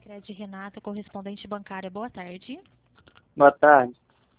Cred Renata, correspondente bancária. Boa tarde. Boa tarde.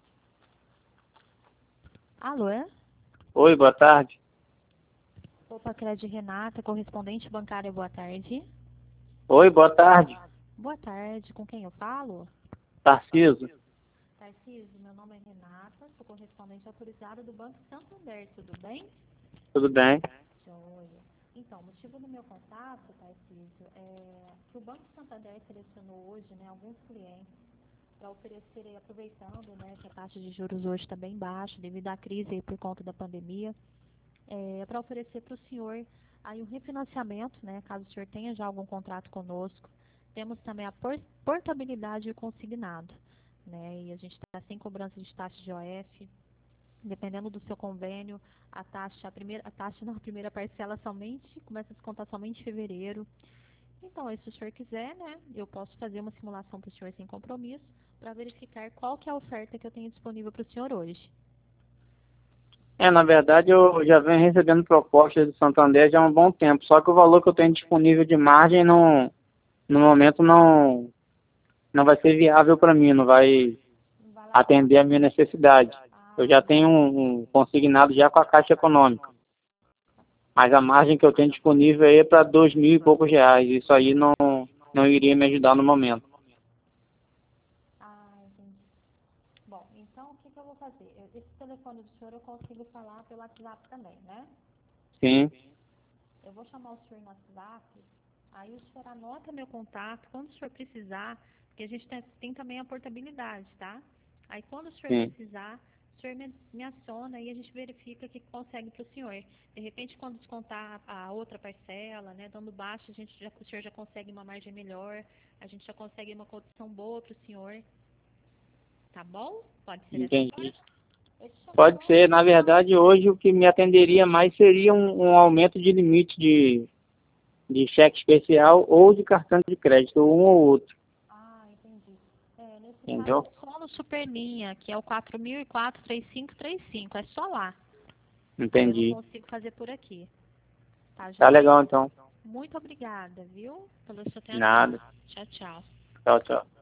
Alô, é? Oi, boa tarde. Opa, Cred Renata, correspondente bancária. Boa tarde. Oi, boa tarde. Boa tarde. Com quem eu falo? Tarciso. Tarcísio, meu nome é Renata, sou correspondente autorizada do Banco Santander. Tudo bem? Tudo bem? Joia. Então, o motivo do meu contato, Tarcísio, é que o Banco Santander selecionou hoje, né, alguns clientes para oferecer, aí, aproveitando, né, que a taxa de juros hoje está bem baixa devido à crise aí por conta da pandemia, para oferecer para o senhor aí um refinanciamento, né, caso o senhor tenha já algum contrato conosco. Temos também a portabilidade e o consignado, né, e a gente está sem cobrança de taxa de OF. Dependendo do seu convênio, a primeira parcela somente, começa a descontar somente em fevereiro. Então, aí, se o senhor quiser, né, eu posso fazer uma simulação para o senhor sem compromisso, para verificar qual que é a oferta que eu tenho disponível para o senhor hoje. Na verdade, eu já venho recebendo propostas do Santander já há um bom tempo, só que o valor que eu tenho disponível de margem no momento não vai ser viável para mim, não vai Não vai lá pra atender a minha necessidade. Eu já tenho um consignado já com a Caixa Econômica, mas a margem que eu tenho disponível aí é para 2.000 e poucos reais. Isso aí não iria me ajudar no momento. entendi. Bom, então o que eu vou fazer? Esse telefone do senhor eu consigo falar pelo WhatsApp também, né? Sim, Eu vou chamar o senhor no WhatsApp, aí o senhor anota meu contato, quando o senhor precisar, porque a gente tem também a portabilidade, tá? Aí quando o senhor sim. precisar, o senhor me aciona e a gente verifica o que consegue para o senhor. De repente, quando descontar a outra parcela, né, dando baixo, o senhor já consegue uma margem melhor, a gente já consegue uma condição boa para o senhor, tá bom? Pode ser dessa forma? Entendi. Pode ser. Na verdade, hoje o que me atenderia mais seria um aumento de limite de cheque especial ou de cartão de crédito, um ou outro. Entendi. Nesse caso Entendeu? é só no Superlinha, que é o 4004-3535, é só lá. Aí eu não Entendi. consigo fazer por aqui. Tá Tá joia? legal, então. Muito obrigada, viu? Pela sua atenção. Nada. Tchau, tchau. Tchau, tchau.